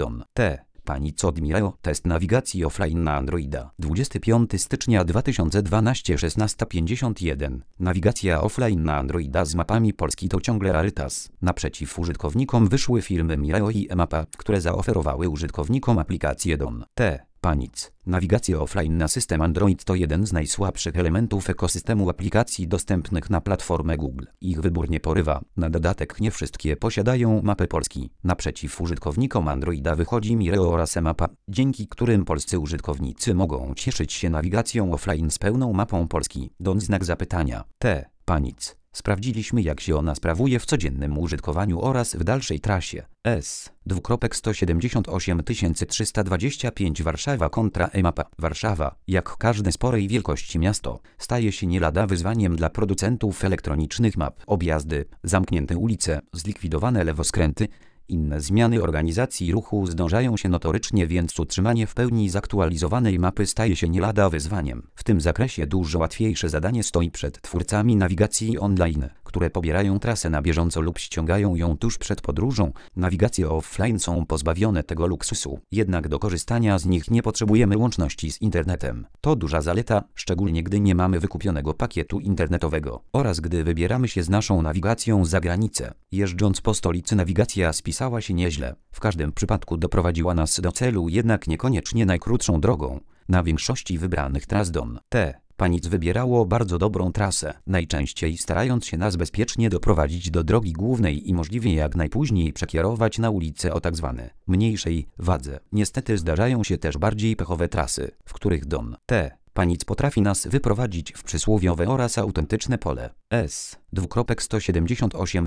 Don T. Panic od Mireo. Test nawigacji offline na Androida. 25 stycznia 2012 16:51. Nawigacja offline na Androida z mapami Polski to ciągle rarytas. Naprzeciw użytkownikom wyszły firmy Mireo i eMapa, które zaoferowały użytkownikom aplikację Don T. Panic. Nawigacja offline na system Android to jeden z najsłabszych elementów ekosystemu aplikacji dostępnych na platformę Google. Ich wybór nie porywa. Na dodatek nie wszystkie posiadają mapy Polski. Naprzeciw użytkownikom Androida wychodzi Mireo oraz eMapa, dzięki którym polscy użytkownicy mogą cieszyć się nawigacją offline z pełną mapą Polski. Don znak zapytania. T. Panic. Sprawdziliśmy, jak się ona sprawuje w codziennym użytkowaniu oraz w dalszej trasie. S. 178 Warszawa kontra eMapa. Warszawa, jak każde sporej wielkości miasto, staje się nie lada wyzwaniem dla producentów elektronicznych map. Objazdy, zamknięte ulice, zlikwidowane lewoskręty, inne zmiany organizacji ruchu zdążają się notorycznie, więc utrzymanie w pełni zaktualizowanej mapy staje się nie lada wyzwaniem. W tym zakresie dużo łatwiejsze zadanie stoi przed twórcami nawigacji online, które pobierają trasę na bieżąco lub ściągają ją tuż przed podróżą. Nawigacje offline są pozbawione tego luksusu, jednak do korzystania z nich nie potrzebujemy łączności z internetem. To duża zaleta, szczególnie gdy nie mamy wykupionego pakietu internetowego oraz gdy wybieramy się z naszą nawigacją za granicę. Jeżdżąc po stolicy, nawigacja spisała się nieźle. W każdym przypadku doprowadziła nas do celu, jednak niekoniecznie najkrótszą drogą. Na większości wybranych tras Don T. Panic wybierało bardzo dobrą trasę, najczęściej starając się nas bezpiecznie doprowadzić do drogi głównej i możliwie jak najpóźniej przekierować na ulicę o tzw. mniejszej wadze. Niestety zdarzają się też bardziej pechowe trasy, w których Don T. Panic potrafi nas wyprowadzić w przysłowiowe oraz autentyczne pole. S. 178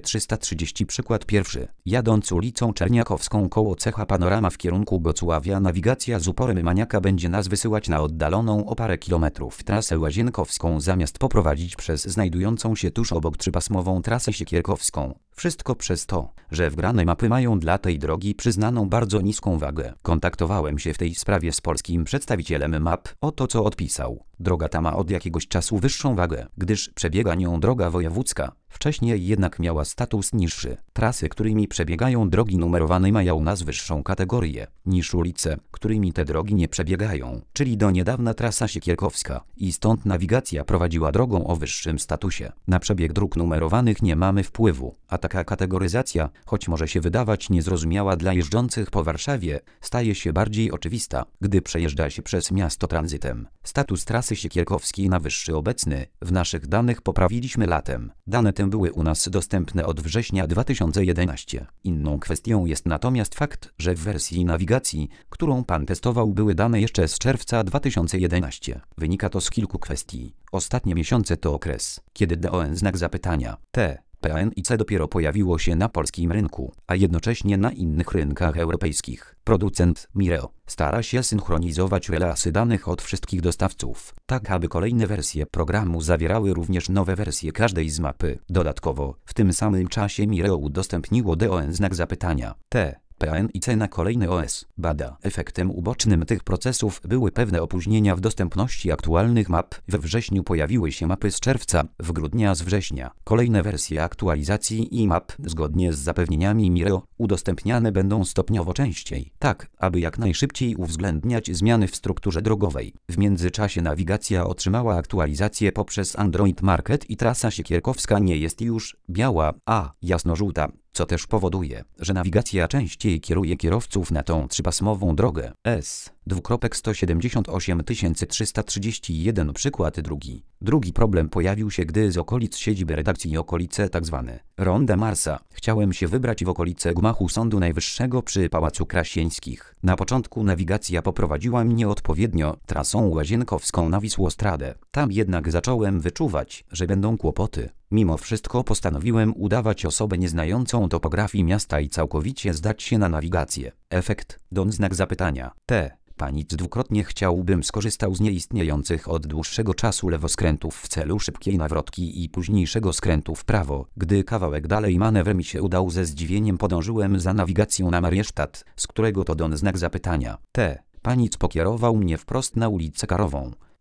330 Przykład pierwszy. Jadąc ulicą Czerniakowską koło cecha Panorama w kierunku Gocławia, nawigacja z uporem maniaka będzie nas wysyłać na oddaloną o parę kilometrów trasę Łazienkowską zamiast poprowadzić przez znajdującą się tuż obok trzypasmową trasę Siekierkowską. Wszystko przez to, że wgrane mapy mają dla tej drogi przyznaną bardzo niską wagę. Kontaktowałem się w tej sprawie z polskim przedstawicielem map. Oto co odpisał. Droga ta ma od jakiegoś czasu wyższą wagę, gdyż przebiega nią droga wojewódzka. Wcześniej jednak miała status niższy. Trasy, którymi przebiegają drogi numerowane, mają u nas wyższą kategorię niż ulice, którymi te drogi nie przebiegają, czyli do niedawna trasa Siekierkowska, i stąd nawigacja prowadziła drogą o wyższym statusie. Na przebieg dróg numerowanych nie mamy wpływu, a taka kategoryzacja, choć może się wydawać niezrozumiała dla jeżdżących po Warszawie, staje się bardziej oczywista, gdy przejeżdża się przez miasto tranzytem. Status trasy Siekierkowskiej na wyższy obecny w naszych danych poprawiliśmy latem. Dane te były u nas dostępne od września 2011. Inną kwestią jest natomiast fakt, że w wersji nawigacji, którą pan testował, były dane jeszcze z czerwca 2011. Wynika to z kilku kwestii. Ostatnie miesiące to okres, kiedy DON znak zapytania T. PANIC dopiero pojawiło się na polskim rynku, a jednocześnie na innych rynkach europejskich. Producent Mireo stara się synchronizować relacje danych od wszystkich dostawców, tak aby kolejne wersje programu zawierały również nowe wersje każdej z mapy. Dodatkowo, w tym samym czasie Mireo udostępniło DON znak zapytania T. PANIC na kolejny OS. Bada. Efektem ubocznym tych procesów były pewne opóźnienia w dostępności aktualnych map. We wrześniu pojawiły się mapy z czerwca, w grudniu z września. Kolejne wersje aktualizacji i map, zgodnie z zapewnieniami Mireo, udostępniane będą stopniowo częściej, tak aby jak najszybciej uwzględniać zmiany w strukturze drogowej. W międzyczasie nawigacja otrzymała aktualizację poprzez Android Market i trasa Siekierkowska nie jest już biała, a jasnożółta, co też powoduje, że nawigacja częściej kieruje kierowców na tą trzypasmową drogę. S. 178 331 Przykład drugi. Drugi problem pojawił się, gdy z okolic siedziby redakcji okolice tzw. Ronda Marsa chciałem się wybrać w okolice gmachu Sądu Najwyższego przy Pałacu Krasieńskich. Na początku nawigacja poprowadziła mnie odpowiednio trasą Łazienkowską na Wisłostradę. Tam jednak zacząłem wyczuwać, że będą kłopoty. Mimo wszystko postanowiłem udawać osobę nieznającą topografii miasta i całkowicie zdać się na nawigację. Efekt? DON znak zapytania T. Panic dwukrotnie chciałbym skorzystał z nieistniejących od dłuższego czasu lewoskrętów w celu szybkiej nawrotki i późniejszego skrętu w prawo. Gdy kawałek dalej manewr mi się udał, ze zdziwieniem podążyłem za nawigacją na Mariesztat, z którego to DON znak zapytania T. Panic pokierował mnie wprost na ulicę Karową. I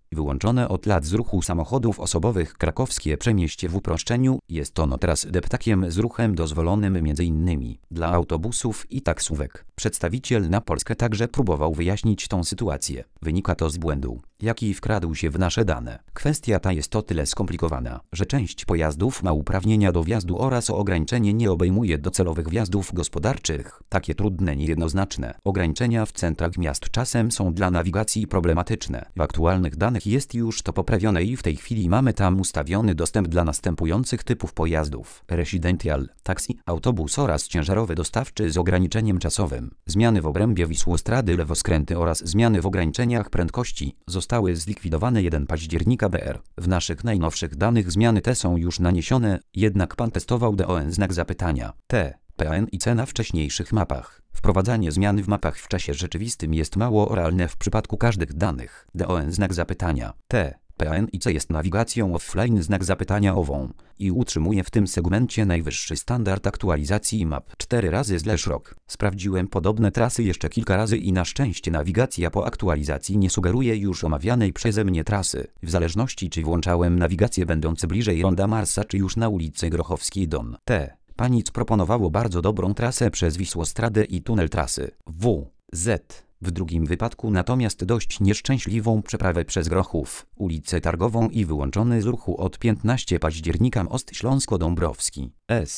Wyłączone od lat z ruchu samochodów osobowych krakowskie Przemieście w uproszczeniu jest ono teraz deptakiem z ruchem dozwolonym m.in. dla autobusów i taksówek. Przedstawiciel na Polskę także próbował wyjaśnić tą sytuację. Wynika to z błędu, jaki wkradł się w nasze dane. Kwestia ta jest o tyle skomplikowana, że część pojazdów ma uprawnienia do wjazdu oraz ograniczenie nie obejmuje docelowych wjazdów gospodarczych. Takie trudne, niejednoznaczne ograniczenia w centrach miast czasem są dla nawigacji problematyczne. W aktualnych danych jest już to poprawione i w tej chwili mamy tam ustawiony dostęp dla następujących typów pojazdów: residential, taksi, autobus oraz ciężarowy dostawczy z ograniczeniem czasowym. Zmiany w obrębie Wisłostrady, lewoskręty oraz zmiany w ograniczeniach prędkości zostały zlikwidowane 1 października br. W naszych najnowszych danych zmiany te są już naniesione, jednak pan testował DON znak zapytania. PN i C na wcześniejszych mapach. Wprowadzanie zmian w mapach w czasie rzeczywistym jest mało realne w przypadku każdych danych. DON znak zapytania. PN i C jest nawigacją offline znak zapytania ową i utrzymuje w tym segmencie najwyższy standard aktualizacji map 4x/rok. Sprawdziłem podobne trasy jeszcze kilka razy i na szczęście nawigacja po aktualizacji nie sugeruje już omawianej przeze mnie trasy. W zależności czy włączałem nawigację będące bliżej ronda Marsa czy już na ulicy Grochowskiej Don. Panic proponowało bardzo dobrą trasę przez Wisłostradę i tunel trasy WZ. W drugim wypadku natomiast dość nieszczęśliwą przeprawę przez Grochów, ulicę Targową i wyłączony z ruchu od 15 października most Śląsko-Dąbrowski.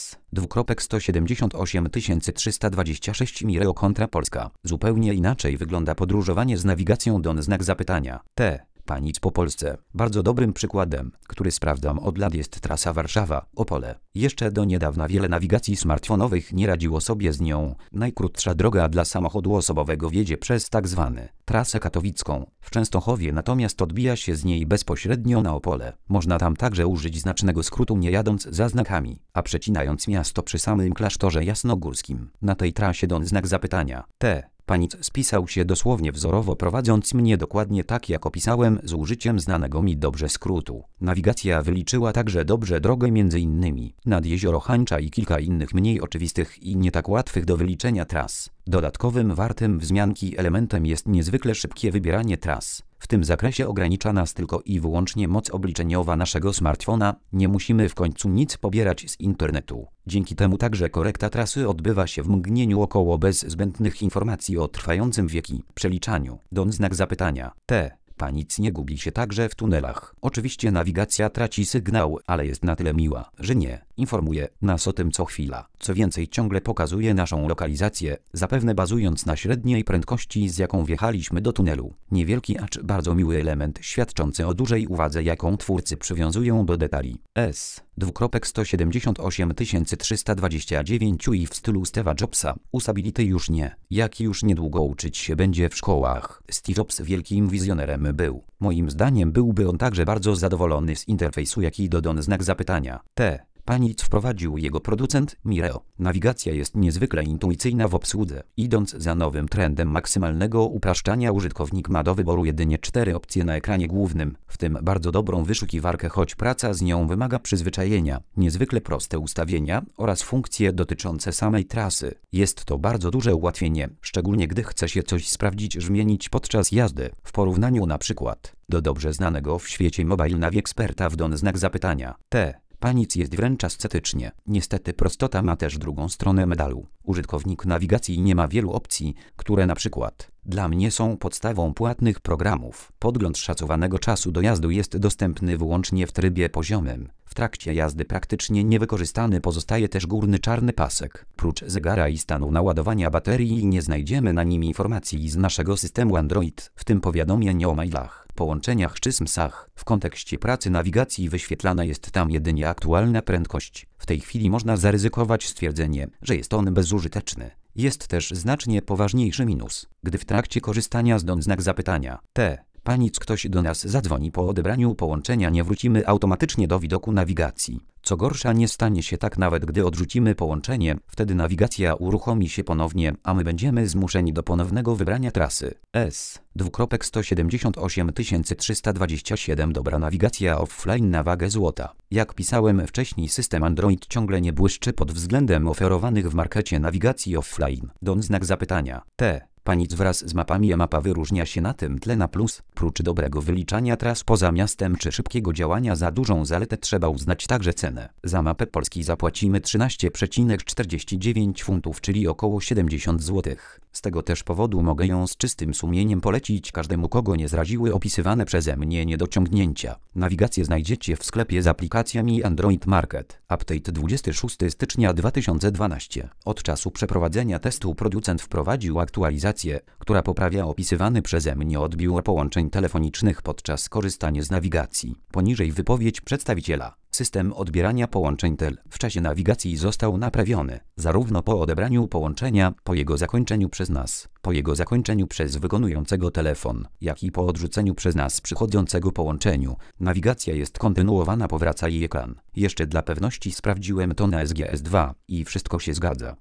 S. 326 Mireo kontra Polska. Zupełnie inaczej wygląda podróżowanie z nawigacją DON znak zapytania. Panic po Polsce. Bardzo dobrym przykładem, który sprawdzam od lat, jest trasa Warszawa-Opole. Jeszcze do niedawna wiele nawigacji smartfonowych nie radziło sobie z nią. Najkrótsza droga dla samochodu osobowego wiedzie przez tzw. trasę katowicką. W Częstochowie natomiast odbija się z niej bezpośrednio na Opole. Można tam także użyć znacznego skrótu nie jadąc za znakami, a przecinając miasto przy samym klasztorze jasnogórskim. Na tej trasie DON znak zapytania. Panic spisał się dosłownie wzorowo, prowadząc mnie dokładnie tak jak opisałem, z użyciem znanego mi dobrze skrótu. Nawigacja wyliczyła także dobrze drogę m.in. nad Jezioro Hańcza i kilka innych mniej oczywistych i nie tak łatwych do wyliczenia tras. Dodatkowym wartym wzmianki elementem jest niezwykle szybkie wybieranie tras. W tym zakresie ogranicza nas tylko i wyłącznie moc obliczeniowa naszego smartfona, nie musimy w końcu nic pobierać z internetu. Dzięki temu także korekta trasy odbywa się w mgnieniu około bez zbędnych informacji o trwającym wieki przeliczaniu. DON znak zapytania. Panic nie gubi się także w tunelach. Oczywiście nawigacja traci sygnał, ale jest na tyle miła, że nie informuje nas o tym co chwila. Co więcej, ciągle pokazuje naszą lokalizację, zapewne bazując na średniej prędkości, z jaką wjechaliśmy do tunelu. Niewielki, acz bardzo miły element świadczący o dużej uwadze, jaką twórcy przywiązują do detali. S. 178 329 i w stylu Steve'a Jobsa. Usability już nie. Jak już niedługo uczyć się będzie w szkołach. Steve Jobs wielkim wizjonerem był. Moim zdaniem byłby on także bardzo zadowolony z interfejsu, jaki do DON znak zapytania. Panic wprowadził jego producent Mireo. Nawigacja jest niezwykle intuicyjna w obsłudze. Idąc za nowym trendem maksymalnego upraszczania, użytkownik ma do wyboru jedynie 4 opcje na ekranie głównym, w tym bardzo dobrą wyszukiwarkę, choć praca z nią wymaga przyzwyczajenia, niezwykle proste ustawienia oraz funkcje dotyczące samej trasy. Jest to bardzo duże ułatwienie, szczególnie gdy chce się coś sprawdzić, zmienić podczas jazdy, w porównaniu na przykład do dobrze znanego w świecie Mobile Naviexperta w DON znak zapytania. Panic jest wręcz ascetycznie. Niestety prostota ma też drugą stronę medalu. Użytkownik nawigacji nie ma wielu opcji, które na przykład dla mnie są podstawą płatnych programów. Podgląd szacowanego czasu dojazdu jest dostępny wyłącznie w trybie poziomym. W trakcie jazdy praktycznie niewykorzystany pozostaje też górny czarny pasek. Prócz zegara i stanu naładowania baterii nie znajdziemy na nim informacji z naszego systemu Android, w tym powiadomień o mailach, połączeniach czy smsach. W kontekście pracy nawigacji wyświetlana jest tam jedynie aktualna prędkość. W tej chwili można zaryzykować stwierdzenie, że jest on bezużyteczny. Jest też znacznie poważniejszy minus, gdy w trakcie korzystania z DON znak zapytania. Panic ktoś do nas zadzwoni po odebraniu połączenia, nie wrócimy automatycznie do widoku nawigacji. Co gorsza, nie stanie się tak nawet gdy odrzucimy połączenie, wtedy nawigacja uruchomi się ponownie, a my będziemy zmuszeni do ponownego wybrania trasy. S. 178 327 Dobra nawigacja offline na wagę złota. Jak pisałem wcześniej, system Android ciągle nie błyszczy pod względem oferowanych w markecie nawigacji offline. DON znak zapytania. Panic wraz z mapami e-mapa wyróżnia się na tym tle na plus. Prócz dobrego wyliczania tras poza miastem czy szybkiego działania za dużą zaletę trzeba uznać także cenę. Za mapę Polski zapłacimy 13,49 funtów, czyli około 70 zł. Z tego też powodu mogę ją z czystym sumieniem polecić każdemu, kogo nie zraziły opisywane przeze mnie niedociągnięcia. Nawigację znajdziecie w sklepie z aplikacjami Android Market. Update 26 stycznia 2012. Od czasu przeprowadzenia testu producent wprowadził aktualizację, która poprawia opisywany przeze mnie odbiór połączeń telefonicznych podczas korzystania z nawigacji. Poniżej wypowiedź przedstawiciela. System odbierania połączeń tel w czasie nawigacji został naprawiony, zarówno po odebraniu połączenia, po jego zakończeniu przez nas, po jego zakończeniu przez wykonującego telefon, jak i po odrzuceniu przez nas przychodzącego połączeniu. Nawigacja jest kontynuowana, powraca i ekran. Jeszcze dla pewności sprawdziłem to na SGS2 i wszystko się zgadza.